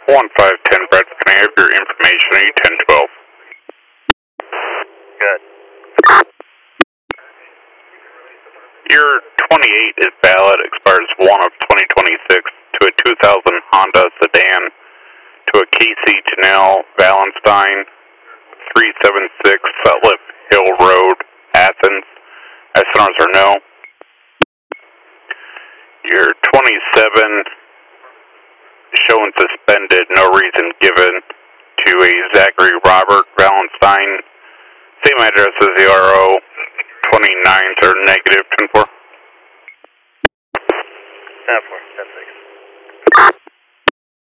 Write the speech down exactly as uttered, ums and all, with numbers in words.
one five ten Brett, can I have your information? Are you ten twelve? Good. Your twenty-eight is valid, expires one of twenty twenty-six to a two thousand Honda sedan to a Casey Janelle Valentine, three seven six Sutliff Hill Road, Athens. Estimators are no. Your twenty-seven shown suspended, no reason given, to a Zachary Robert Valentine. Same address as the R O. twenty-nines are negative ten four. ten four.